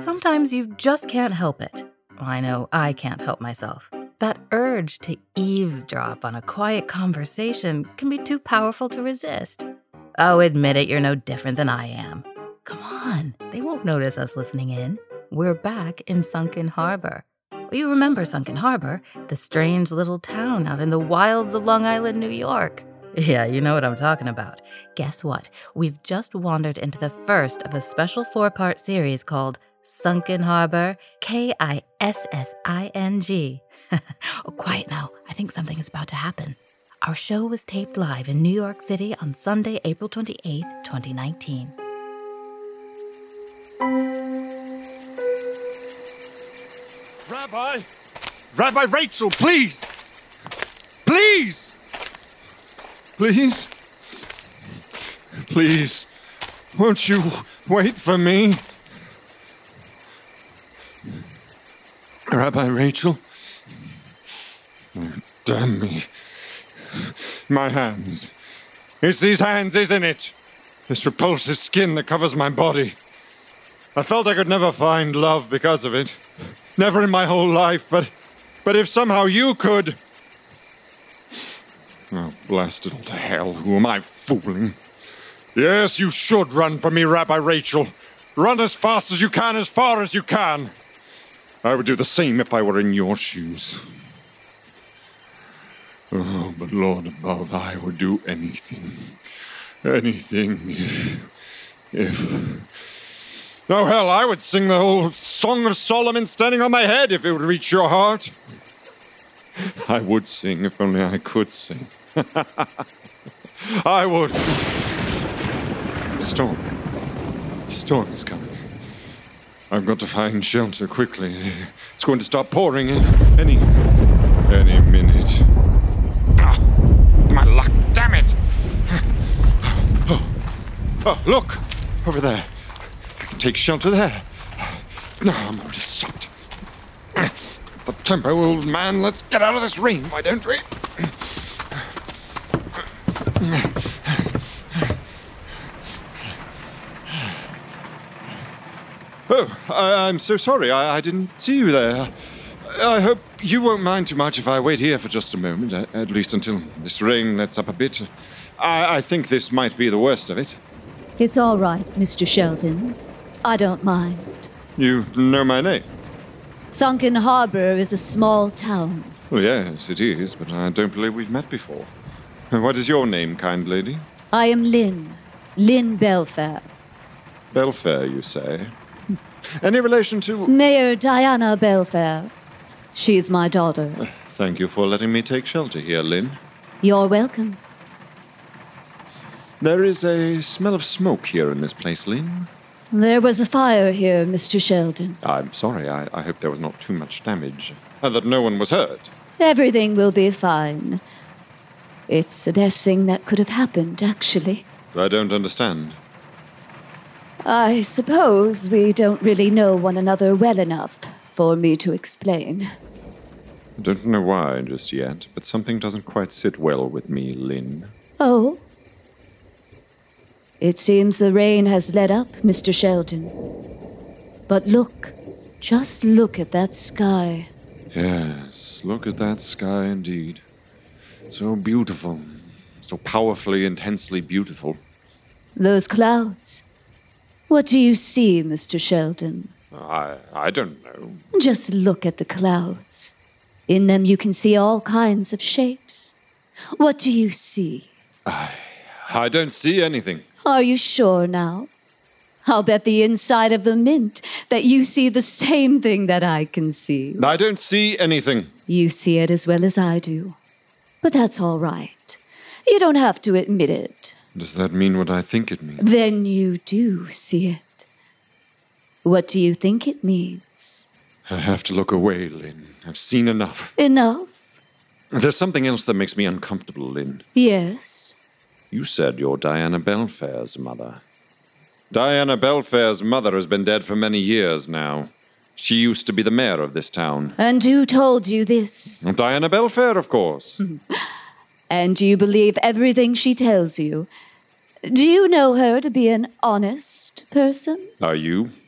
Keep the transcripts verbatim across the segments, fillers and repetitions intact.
Sometimes you just can't help it. I know I can't help myself. That urge to eavesdrop on a quiet conversation can be too powerful to resist. Oh, admit it, you're no different than I am. Come on, they won't notice us listening in. We're back in Sunken Harbor. You remember Sunken Harbor, the strange little town out in the wilds of Long Island, New York. Yeah, you know what I'm talking about. Guess what? We've just wandered into the first of a special four-part series called Sunken Harbor, K I S S I N G. Oh, quiet now. I think something is about to happen. Our show was taped live in New York City on Sunday, April twenty-eighth, twenty nineteen. Rabbi! Rabbi Rachel, please! Please! Please? Please, won't you wait for me? Rabbi Rachel? Oh, damn me. My hands. It's these hands, isn't it? This repulsive skin that covers my body. I felt I could never find love because of it. Never in my whole life, but but if somehow you could... Oh, blast it all to hell. Who am I fooling? Yes, you should run from me, Rabbi Rachel. Run as fast as you can, as far as you can. I would do the same if I were in your shoes. Oh, but Lord above, I would do anything. Anything if... if... Oh, hell, I would sing the whole Song of Solomon standing on my head if it would reach your heart. I would sing if only I could sing. I would. Storm. Storm is coming. I've got to find shelter quickly. It's going to start pouring in any... any minute. Oh, my luck, damn it! Oh, oh, look! Over there. I can take shelter there. No, I'm already soaked. The tempo, old man. Let's get out of this rain, why don't we? Oh, I, I'm so sorry. I, I didn't see you there. I hope you won't mind too much if I wait here for just a moment, at, at least until this rain lets up a bit. I, I think this might be the worst of it. It's all right, Mister Sheldon. I don't mind. You know my name? Sunken Harbor is a small town. Well, yes, it is, but I don't believe we've met before. What is your name, kind lady? I am Lynn. Lynn Belfair. Belfair, you say? Any relation to... Mayor Diana Belfair. She's my daughter. Uh, thank you for letting me take shelter here, Lynn. You're welcome. There is a smell of smoke here in this place, Lynn. There was a fire here, Mister Sheldon. I'm sorry. I, I hope there was not too much damage. And that no one was hurt. Everything will be fine. It's the best thing that could have happened, actually. I don't understand. I suppose we don't really know one another well enough for me to explain. I don't know why just yet, but something doesn't quite sit well with me, Lynn. Oh? It seems the rain has let up, Mister Sheldon. But look, just look at that sky. Yes, look at that sky indeed. So beautiful, so powerfully, intensely beautiful. Those clouds. What do you see, Mister Sheldon? I I don't know. Just look at the clouds. In them you can see all kinds of shapes. What do you see? I I don't see anything. Are you sure now? I'll bet the inside of the mint that you see the same thing that I can see. I don't see anything. You see it as well as I do. But that's all right. You don't have to admit it. Does that mean what I think it means? Then you do see it. What do you think it means? I have to look away, Lynn. I've seen enough. Enough? There's something else that makes me uncomfortable, Lynn. Yes? You said you're Diana Belfair's mother. Diana Belfair's mother has been dead for many years now. She used to be the mayor of this town. And who told you this? Diana Belfair, of course. And do you believe everything she tells you? Do you know her to be an honest person? Are you?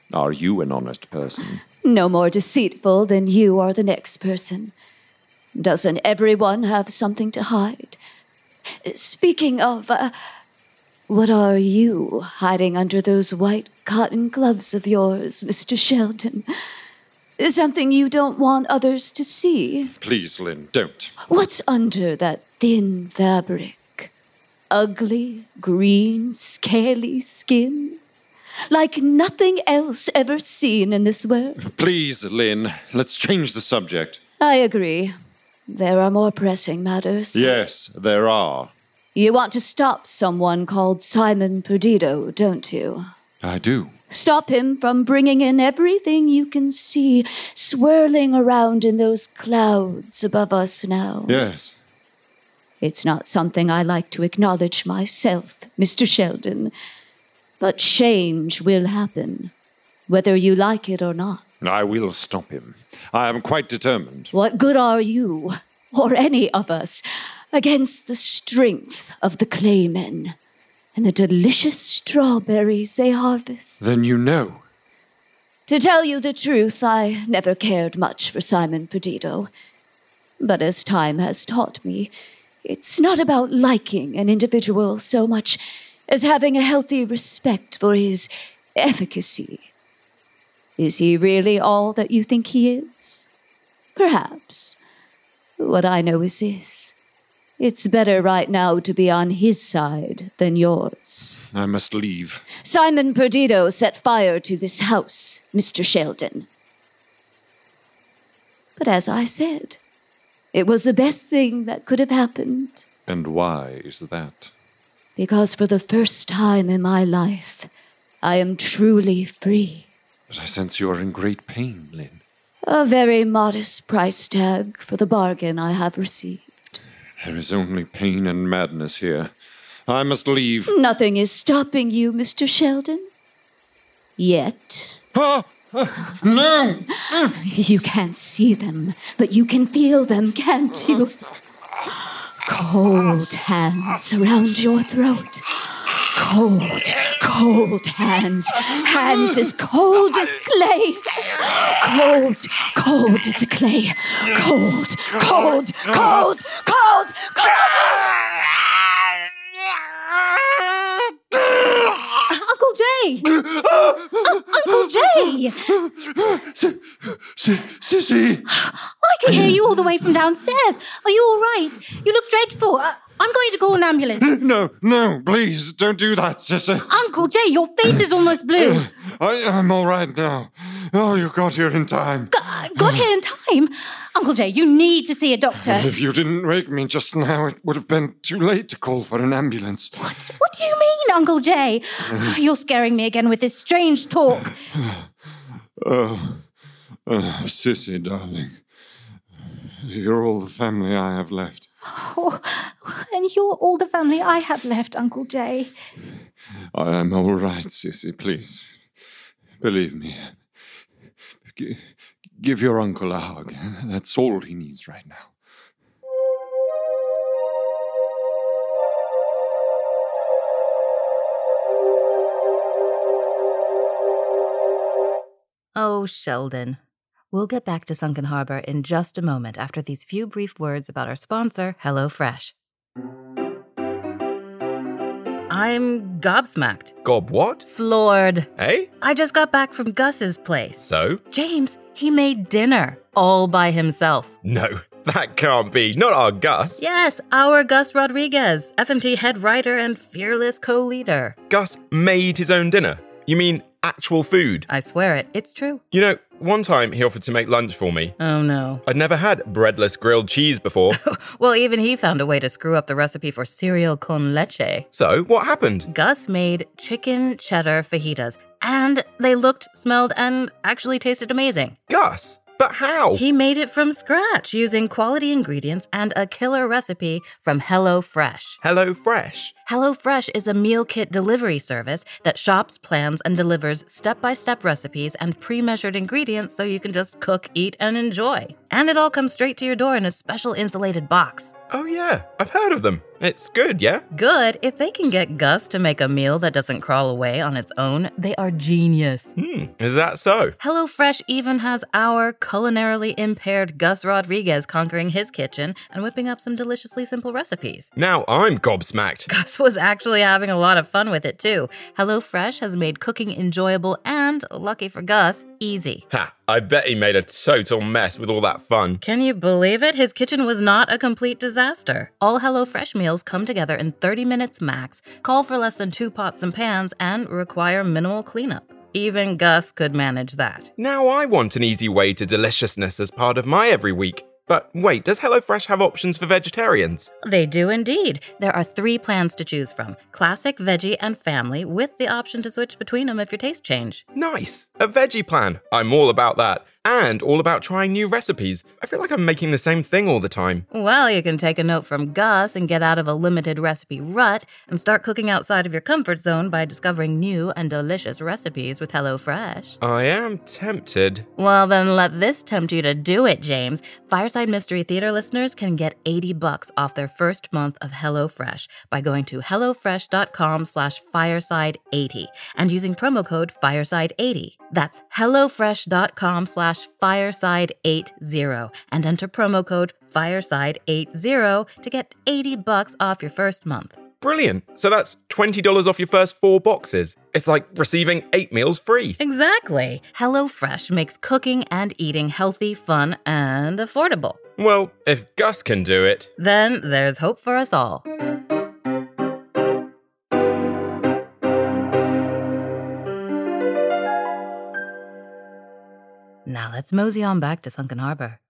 Are you an honest person? No more deceitful than you are the next person. Doesn't everyone have something to hide? Speaking of, uh, what are you hiding under those white cotton gloves of yours, Mister Sheldon? Something you don't want others to see? Please, Lynn, don't. What's under that thin fabric? Ugly, green, scaly skin? Like nothing else ever seen in this world? Please, Lynn, let's change the subject. I agree. There are more pressing matters. Yes, there are. You want to stop someone called Simon Perdido, don't you? I do. Stop him from bringing in everything you can see swirling around in those clouds above us now. Yes. It's not something I like to acknowledge myself, Mister Sheldon. But change will happen, whether you like it or not. I will stop him. I am quite determined. What good are you, or any of us, against the strength of the Claymen and the delicious strawberries they harvest? Then you know. To tell you the truth, I never cared much for Simon Perdido. But as time has taught me, it's not about liking an individual so much as having a healthy respect for his efficacy. Is he really all that you think he is? Perhaps. What I know is this. It's better right now to be on his side than yours. I must leave. Simon Perdido set fire to this house, Mister Sheldon. But as I said, it was the best thing that could have happened. And why is that? Because for the first time in my life, I am truly free. But I sense you are in great pain, Lynn. A very modest price tag for the bargain I have received. There is only pain and madness here. I must leave. Nothing is stopping you, Mister Sheldon. Yet. Ah! Uh, no! You can't see them, but you can feel them, can't you? Cold hands around your throat. Cold, cold hands. Hands as cold as clay. Cold, cold as a clay. Cold, cold, cold, cold, cold. Uncle Jay! Uncle Jay! Sissy! I can hear you all the way from downstairs. Are you all right? You look dreadful. I- I'm going to call an ambulance. No, no, please, don't do that, Sissy. Uncle Jay, your face is almost blue. I am all right now. Oh, you got here in time. G- got here in time? Uncle Jay, you need to see a doctor. If you didn't wake me just now, it would have been too late to call for an ambulance. What, what do you mean, Uncle Jay? You're scaring me again with this strange talk. Oh, oh, Sissy, darling. You're all the family I have left. Oh, and you're all the family I have left, Uncle Jay. I am all right, Sissy, please. Believe me. G- give your uncle a hug. That's all he needs right now. Oh, Sheldon. We'll get back to Sunken Harbor in just a moment after these few brief words about our sponsor, HelloFresh. I'm gobsmacked. Gob what? Floored. Eh? I just got back from Gus's place. So? James, he made dinner all by himself. No, that can't be. Not our Gus. Yes, our Gus Rodriguez, F M T head writer and fearless co-leader. Gus made his own dinner. You mean actual food? I swear it, it's true. You know, one time he offered to make lunch for me. Oh no. I'd never had breadless grilled cheese before. Well, even he found a way to screw up the recipe for cereal con leche. So, what happened? Gus made chicken cheddar fajitas, and they looked, smelled, and actually tasted amazing. Gus? But how? He made it from scratch using quality ingredients and a killer recipe from HelloFresh. HelloFresh. HelloFresh is a meal kit delivery service that shops, plans, and delivers step-by-step recipes and pre-measured ingredients so you can just cook, eat, and enjoy. And it all comes straight to your door in a special insulated box. Oh yeah, I've heard of them. It's good, yeah? Good. If they can get Gus to make a meal that doesn't crawl away on its own, they are genius. Hmm, is that so? HelloFresh even has our culinarily impaired Gus Rodriguez conquering his kitchen and whipping up some deliciously simple recipes. Now I'm gobsmacked. Gus was actually having a lot of fun with it too. HelloFresh has made cooking enjoyable and, lucky for Gus, easy. Ha, I bet he made a total mess with all that fun. Can you believe it? His kitchen was not a complete disaster. All HelloFresh meals come together in thirty minutes max, call for less than two pots and pans, and require minimal cleanup. Even Gus could manage that. Now I want an easy way to deliciousness as part of my every week. But wait, does HelloFresh have options for vegetarians? They do indeed. There are three plans to choose from: classic, veggie, and family, with the option to switch between them if your tastes change. Nice! A veggie plan. I'm all about that. And all about trying new recipes. I feel like I'm making the same thing all the time. Well, you can take a note from Gus and get out of a limited recipe rut and start cooking outside of your comfort zone by discovering new and delicious recipes with HelloFresh. I am tempted. Well, then let this tempt you to do it, James. Fireside Mystery Theater listeners can get eighty bucks off their first month of HelloFresh by going to HelloFresh.com slash Fireside80 and using promo code Fireside eighty. That's HelloFresh.com slash Fireside80 and enter promo code Fireside80 to get eighty bucks off your first month. Brilliant. So that's twenty dollars off your first four boxes. It's like receiving eight meals free. Exactly. HelloFresh makes cooking and eating healthy, fun, and affordable. Well, if Gus can do it, then there's hope for us all. Now let's mosey on back to Sunken Harbor.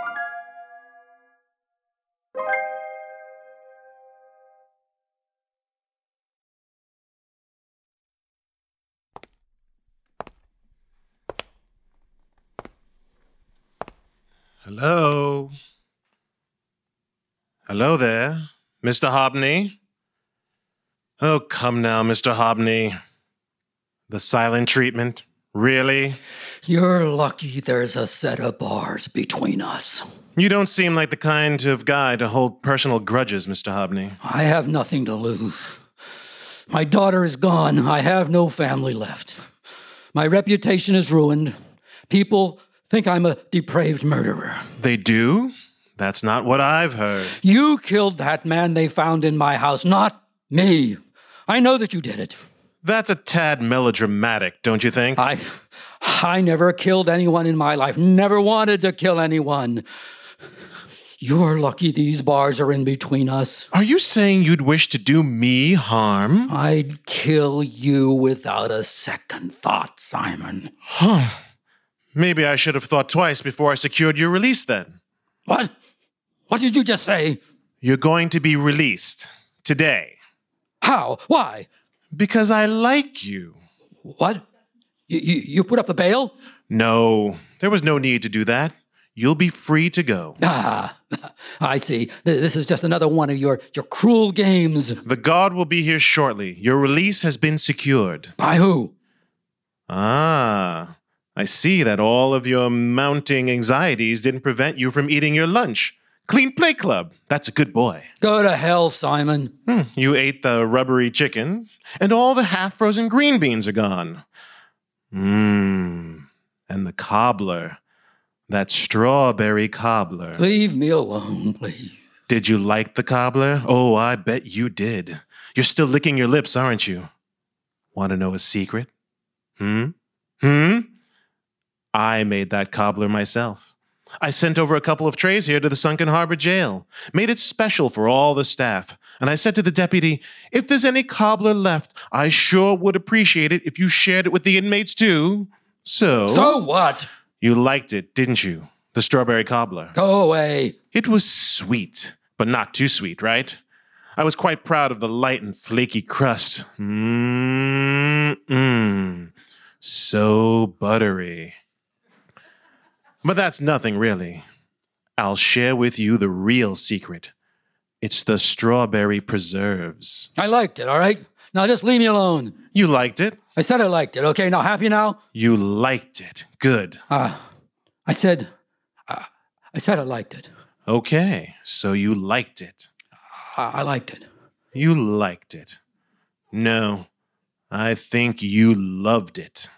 Hello? Hello there, Mister Hobney? Oh, come now, Mister Hobney. The silent treatment? Really? You're lucky there's a set of bars between us. You don't seem like the kind of guy to hold personal grudges, Mister Hobney. I have nothing to lose. My daughter is gone. I have no family left. My reputation is ruined. People think I'm a depraved murderer. They do? That's not what I've heard. You killed that man they found in my house, not me. I know that you did it. That's a tad melodramatic, don't you think? I, I never killed anyone in my life. Never wanted to kill anyone. You're lucky these bars are in between us. Are you saying you'd wish to do me harm? I'd kill you without a second thought, Simon. Huh. Maybe I should have thought twice before I secured your release then. What? What did you just say? You're going to be released. Today. How? Why? Because I like you. What? You, you, you put up the bail? No, there was no need to do that. You'll be free to go. Ah, I see. This is just another one of your, your cruel games. The guard will be here shortly. Your release has been secured. By who? Ah, I see that all of your mounting anxieties didn't prevent you from eating your lunch. Clean Plate Club. That's a good boy. Go to hell, Simon. Hmm, you ate the rubbery chicken, and all the half-frozen green beans are gone. Mmm. And the cobbler. That strawberry cobbler. Leave me alone, please. Did you like the cobbler? Oh, I bet you did. You're still licking your lips, aren't you? Want to know a secret? Hmm? Hmm? I made that cobbler myself. I sent over a couple of trays here to the Sunken Harbor Jail, made it special for all the staff, and I said to the deputy, if there's any cobbler left, I sure would appreciate it if you shared it with the inmates too. So... So what? You liked it, didn't you? The strawberry cobbler. Go away. It was sweet, but not too sweet, right? I was quite proud of the light and flaky crust. Mmm-mmm. So buttery. But that's nothing, really. I'll share with you the real secret. It's the strawberry preserves. I liked it, all right? Now just leave me alone. You liked it? I said I liked it, okay? Now happy now? You liked it. Good. Uh, I said, uh, I said I liked it. Okay, so you liked it. I, I liked it. You liked it. No, I think you loved it.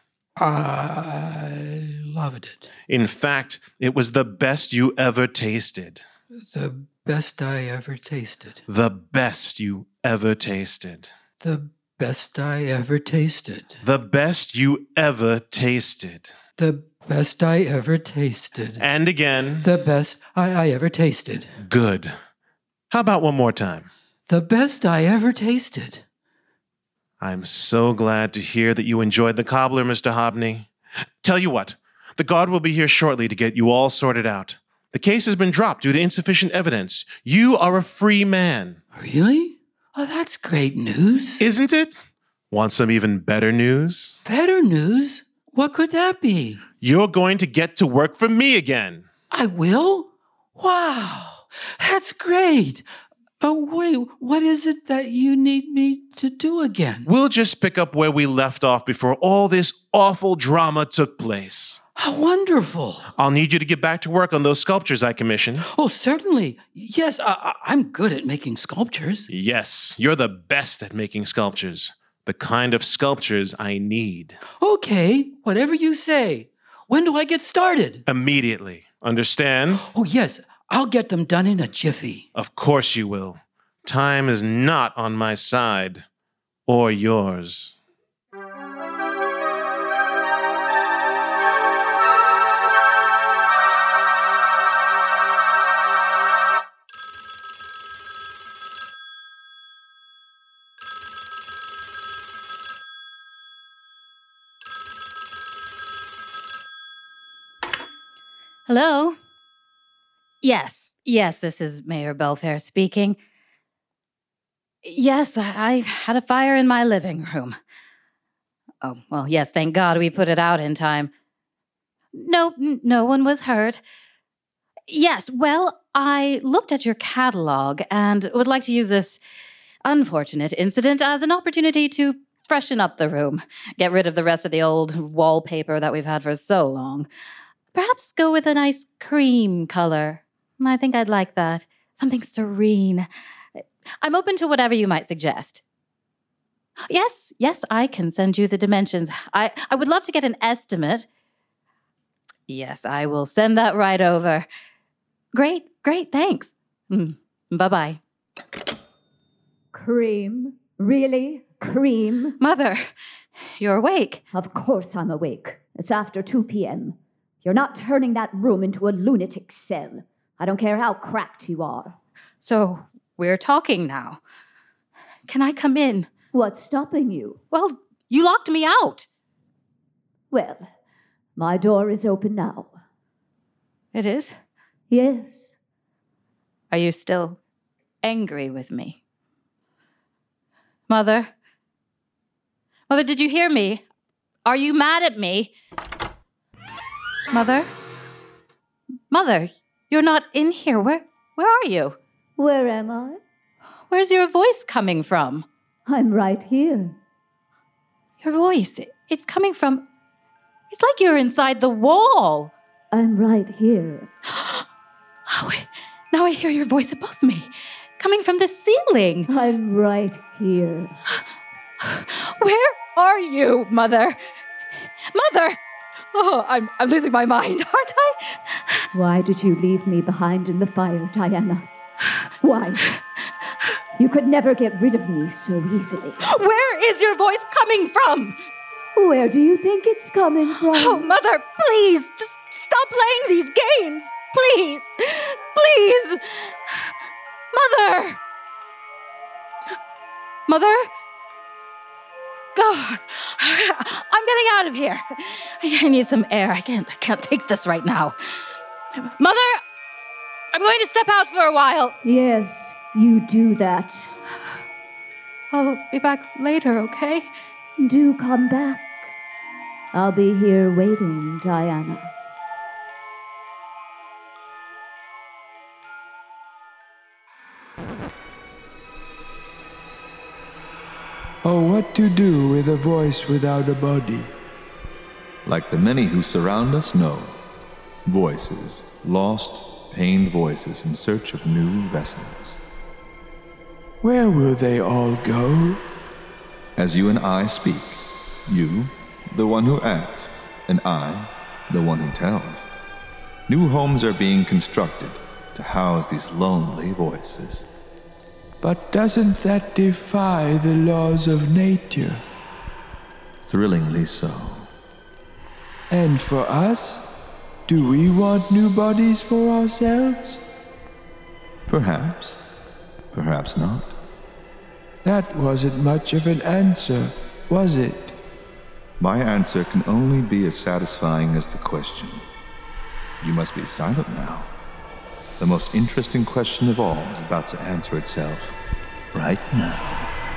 I loved it. In fact, it was the best you ever tasted. The best I ever tasted. The best you ever tasted. The best I ever tasted. The best you ever tasted. The best I ever tasted. And again. The best I, I ever tasted. Good. How about one more time? The best I ever tasted. I'm so glad to hear that you enjoyed the cobbler, Mister Hobney. Tell you what, the guard will be here shortly to get you all sorted out. The case has been dropped due to insufficient evidence. You are a free man. Really? Oh, that's great news. Isn't it? Want some even better news? Better news? What could that be? You're going to get to work for me again. I will? Wow, that's great. Oh, wait, what is it that you need me to do again? We'll just pick up where we left off before all this awful drama took place. How wonderful. I'll need you to get back to work on those sculptures I commissioned. Oh, certainly. Yes, I, I, I'm good at making sculptures. Yes, you're the best at making sculptures. The kind of sculptures I need. Okay, whatever you say. When do I get started? Immediately. Understand? Oh, yes. I'll get them done in a jiffy. Of course you will. Time is not on my side. Or yours. Hello? Yes, yes, this is Mayor Belfair speaking. Yes, I, I had a fire in my living room. Oh, well, yes, thank God we put it out in time. No, n- no one was hurt. Yes, well, I looked at your catalog and would like to use this unfortunate incident as an opportunity to freshen up the room, get rid of the rest of the old wallpaper that we've had for so long. Perhaps go with a nice cream color. I think I'd like that. Something serene. I'm open to whatever you might suggest. Yes, yes, I can send you the dimensions. I, I would love to get an estimate. Yes, I will send that right over. Great, great, thanks. Mm, bye-bye. Cream? Really? Cream? Mother, you're awake. Of course I'm awake. It's after two p.m. You're not turning that room into a lunatic cell. I don't care how cracked you are. So, we're talking now. Can I come in? What's stopping you? Well, you locked me out. Well, my door is open now. It is? Yes. Are you still angry with me? Mother? Mother, did you hear me? Are you mad at me? Mother? Mother, you're not in here. Where, where are you? Where am I? Where's your voice coming from? I'm right here. Your voice, it's coming from... It's like you're inside the wall. I'm right here. Oh, wait. Now I hear your voice above me, coming from the ceiling. I'm right here. Where are you, Mother? Mother! Oh, I'm, I'm losing my mind, aren't I? Why did you leave me behind in the fire, Diana? Why? You could never get rid of me so easily. Where is your voice coming from? Where do you think it's coming from? Oh, Mother, please, just stop playing these games. Please, please. Mother. Mother? God, I'm getting out of here. I need some air. I can't, I can't take this right now. Mother, I'm going to step out for a while. Yes, you do that. I'll be back later, okay? Do come back. I'll be here waiting, Diana. or what to do with a voice without a body. Like the many who surround us, no. Voices, lost, pained voices in search of new vessels. Where will they all go? As you and I speak, you, the one who asks, and I, the one who tells. New homes are being constructed to house these lonely voices. But doesn't that defy the laws of nature? Thrillingly so. And for us, do we want new bodies for ourselves? Perhaps. Perhaps not. That wasn't much of an answer, was it? My answer can only be as satisfying as the question. You must be silent now. The most interesting question of all is about to answer itself right now.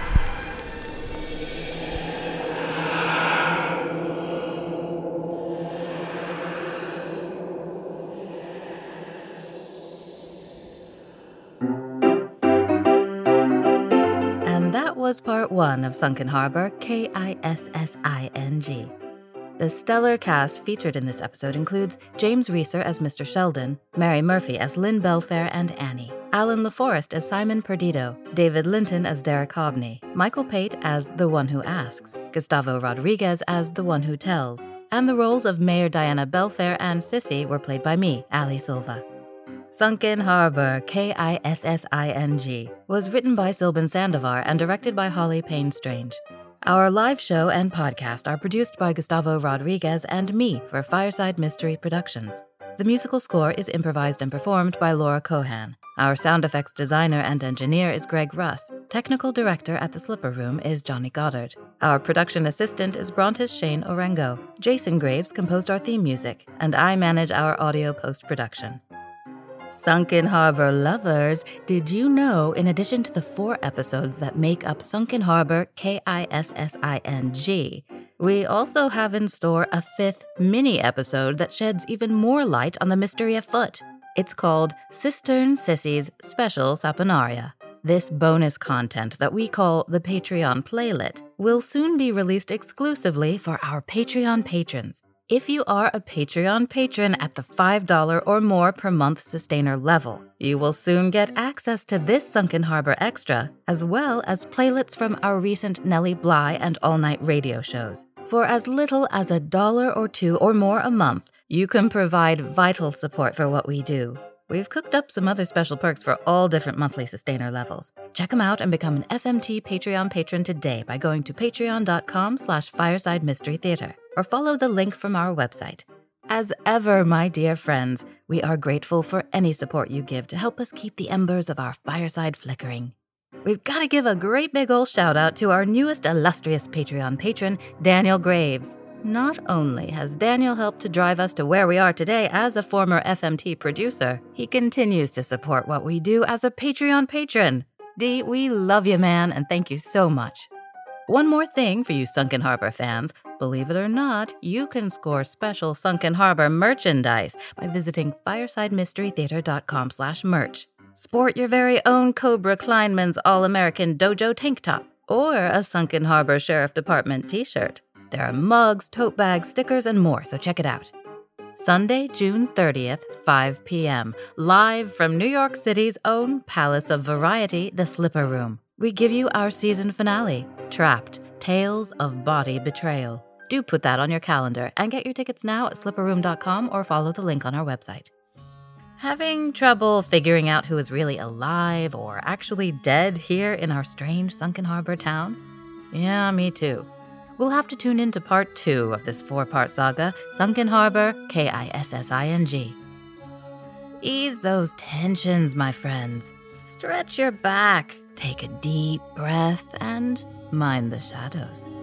And that was part one of Sunken Harbor, K I S S I N G. The stellar cast featured in this episode includes James Reeser as Mister Sheldon, Mary Murphy as Lynn Belfair and Annie, Alan LaForest as Simon Perdido, David Linton as Derek Hobney, Michael Pate as The One Who Asks, Gustavo Rodriguez as The One Who Tells, and the roles of Mayor Diana Belfair and Sissy were played by me, Ali Silva. Sunken Harbor, K I S S I N G, was written by Sylvan Sandovar and directed by Holly Payne Strange. Our live show and podcast are produced by Gustavo Rodriguez and me for Fireside Mystery Productions. The musical score is improvised and performed by Laura Cohan. Our sound effects designer and engineer is Greg Russ. Technical director at the Slipper Room is Johnny Goddard. Our production assistant is Brontis Shane Orengo. Jason Graves composed our theme music, and I manage our audio post-production. Sunken Harbor lovers, did you know, in addition to the four episodes that make up Sunken Harbor, K I S S I N G, we also have in store a fifth mini-episode that sheds even more light on the mystery afoot. It's called Cistern Sissy's Special Saponaria. This bonus content that we call the Patreon Playlet will soon be released exclusively for our Patreon patrons. If you are a Patreon patron at the five dollars or more per month sustainer level, you will soon get access to this Sunken Harbor Extra, as well as playlets from our recent Nellie Bly and All Night radio shows. For as little as a dollar or two or more a month, you can provide vital support for what we do. We've cooked up some other special perks for all different monthly sustainer levels. Check them out and become an F M T Patreon patron today by going to patreon.com slash fireside mystery theater or follow the link from our website. As ever, my dear friends, we are grateful for any support you give to help us keep the embers of our fireside flickering. We've got to give a great big ol' shout out to our newest illustrious Patreon patron, Daniel Graves. Not only has Daniel helped to drive us to where we are today as a former F M T producer, he continues to support what we do as a Patreon patron. D, we love you, man, and thank you so much. One more thing for you Sunken Harbor fans. Believe it or not, you can score special Sunken Harbor merchandise by visiting firesidemysterytheater.com slash merch. Sport your very own Cobra Kleinman's All-American Dojo tank top or a Sunken Harbor Sheriff Department t-shirt. There are mugs, tote bags, stickers, and more, so check it out. Sunday, June thirtieth, five p.m., live from New York City's own Palace of Variety, the Slipper Room. We give you our season finale, Trapped, Tales of Body Betrayal. Do put that on your calendar and get your tickets now at slipper room dot com or follow the link on our website. Having trouble figuring out who is really alive or actually dead here in our strange Sunken Harbor town? Yeah, me too. We'll have to tune in to part two of this four-part saga, Sunken Harbor, K I S S I N G. Ease those tensions, my friends. Stretch your back, take a deep breath, and mind the shadows.